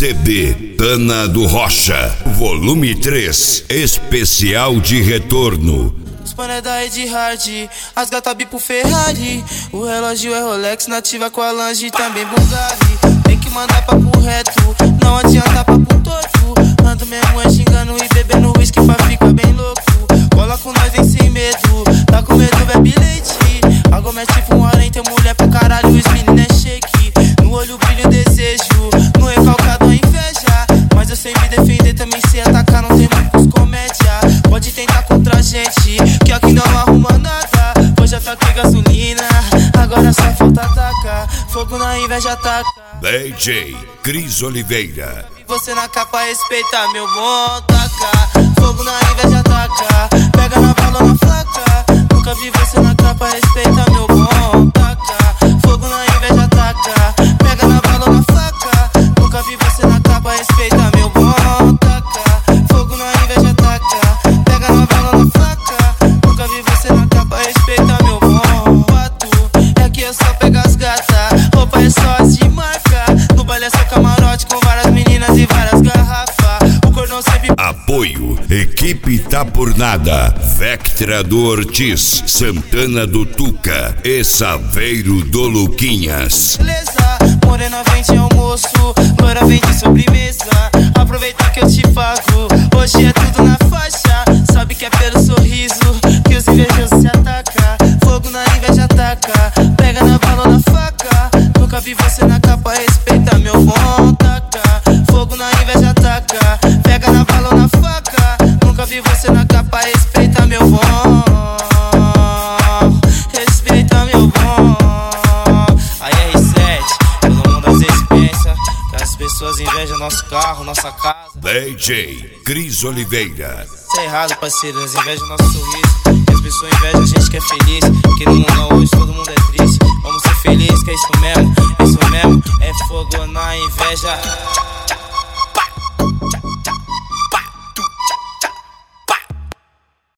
CD Tana do Rocha, volume 3, especial de retorno. Os pané da Red Hard, as gata bipo Ferrari. O relógio é Rolex, nativa com a Lange, também Bulgari. Tem que mandar papo reto, não adianta papo torto. Ando mesmo é xingando e bebendo whisky pra ficar bem louco. Cola com nós, vem sem medo, tá com medo, bebe leite. Água mete tipo um além, tem mulher pra caralho, os meninos é shake. No olho brilho desejo, no recalcado a inveja. Mas eu sei me defender, também sei atacar, não tem muitos comédia. Pode tentar contra a gente, que aqui não arruma nada. Hoje ataquei gasolina, agora só falta atacar. Fogo na inveja ataca. DJ Cris Oliveira. Você na capa respeita meu bom, taca. Fogo na inveja ataca. Pega na bala na flaca. Nunca vi você na capa respeita meu bom, taca. Fogo na inveja ataca. Pega na bala na flaca. Nunca vi você na capa respeita meu bom, taca. Fogo na inveja ataca. Pega na bala na flaca. Nunca vi você na capa respeita meu bom. Pato, é que eu só pego as gata. Roupa é só as de marca. No baile é só camarote com várias meninas e várias garrafas. O cordão sempre. Apoio, Equipe Tá Por Nada, Vectra do Ortiz, Santana do Tuca e Saveiro do Luquinhas. Beleza, morena vem de almoço, loira vem de sobremesa. Aproveita que eu te pago, hoje é tudo na faixa. Sabe que é pelo sorriso que os invejosos se atacam. Fogo na inveja ataca, pega na bala na faca. Nunca vi você na capa, respeita meu bom, taca. Fogo na inveja ataca, pega na bala na faca. Nunca vi você na capa, respeita meu bom. Respeita meu bom. Aí R7, todo mundo às vezes pensa que as pessoas invejam nosso carro, nossa casa. DJ Cris Oliveira. Isso é errado, parceiro, eles invejam nosso sorriso. E as pessoas invejam a gente que é feliz. Que no mundo hoje todo mundo é triste. Vamos ser felizes, que é isso mesmo, é fogo na inveja.